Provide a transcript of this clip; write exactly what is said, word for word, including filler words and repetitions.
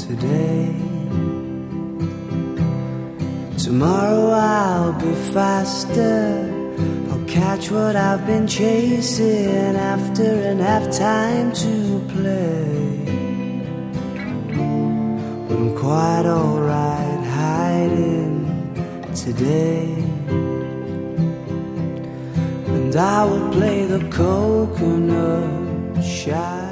today. Tomorrow I'll be faster, I'll catch what I've been chasing after and have time to play. But I'm quite alright hiding today. And I will play the coconut shy.